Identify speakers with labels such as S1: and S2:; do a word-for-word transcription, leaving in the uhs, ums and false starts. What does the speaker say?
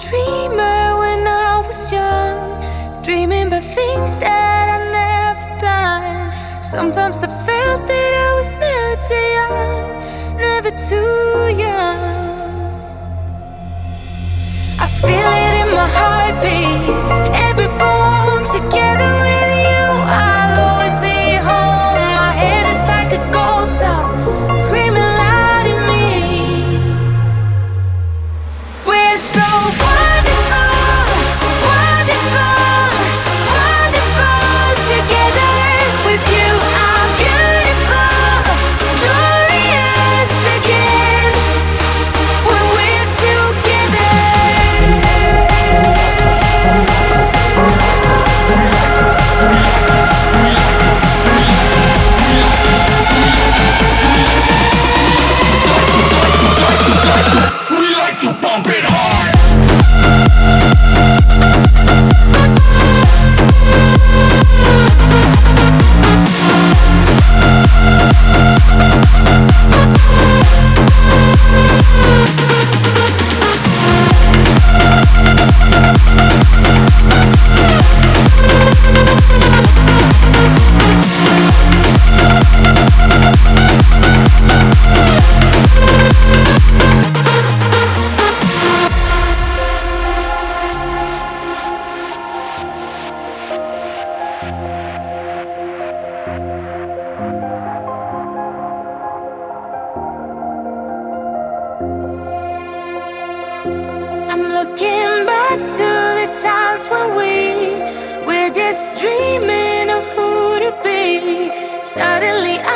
S1: dreamer when I was young, dreaming about things that I never done. Sometimes I felt that I was never too young, never too young. I feel it in my heartbeat, every bone together with you. I'll always be home. My head is like a ghost town, screaming loud in me. We're so wonderful, wonderful, wonderful together with you. I'm beautiful, glorious again when we're together.
S2: We like to bump it hard. I'm looking back to the times when we were just dreaming of who to be. Suddenly